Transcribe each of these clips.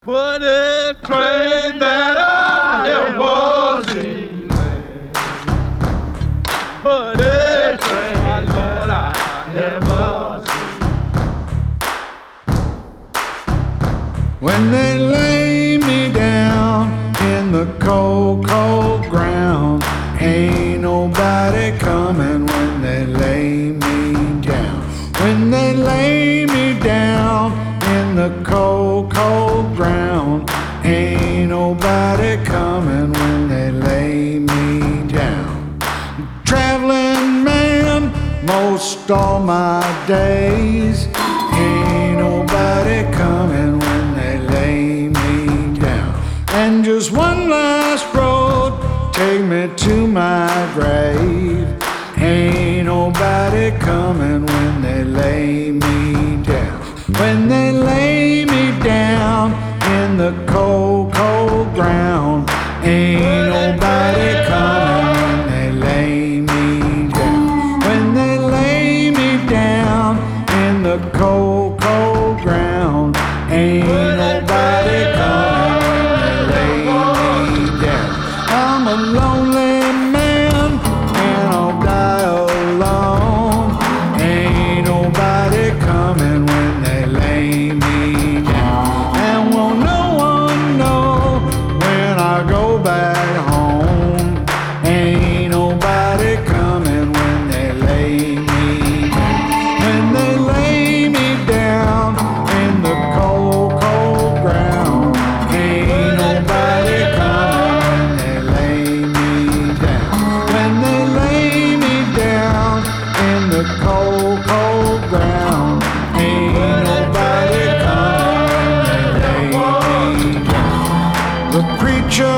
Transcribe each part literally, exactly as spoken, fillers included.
What a train that I was in. What a train, my Lord, I never seen. When they lay me down in the cold, cold ground, ain't nobody coming when they lay me down. When they lay me down in the cold, cold ground, ain't nobody coming when they lay me down. Traveling man most all my days, ain't nobody coming when they lay me down. And just one last road take me to my grave, ain't nobody coming when they lay me down. When they lay me down in the cold, cold ground, ain't nobody coming when they lay me down. When they lay me down in the cold, cold ground, ain't nobody coming when they lay me down. I'm a lonely man and I'll die alone, ain't nobody coming when they lay me down. And won't no one know when I go back home, ain't nobody coming when they lay me down. When they lay me down in the cold, cold ground, ain't nobody coming when they lay me down. When they lay me down in the cold, cold ground, ain't nobody coming when they lay me down. The preacher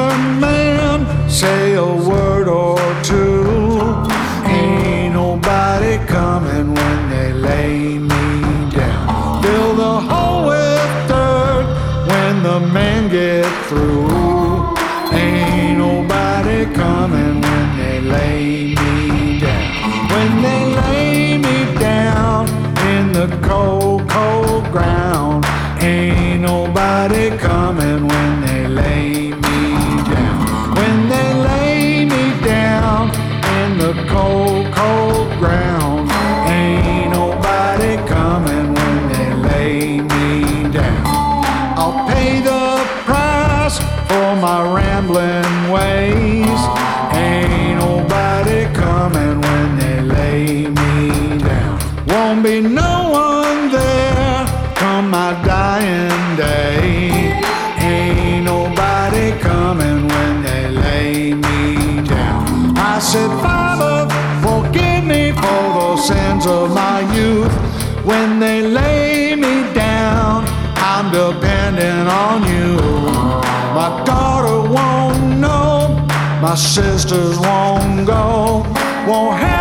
man say a word or two, ain't nobody coming when they lay me down. Fill the hole with dirt when the men get through, ain't nobody coming when they lay me down. When they lay me down in the cold, cold ground, ain't nobody coming when they lay me down. When they lay me down in the cold, cold ground, ain't nobody coming when they lay me down. I'll pay the price for my rambling ways, ain't nobody coming when they lay me down. Won't be no one there come my dying day, ain't nobody coming when they lay me down. I said, Father, forgive me for those sins of my youth. When they lay me down, I'm depending on you. My daughter won't know, my sisters won't go, won't have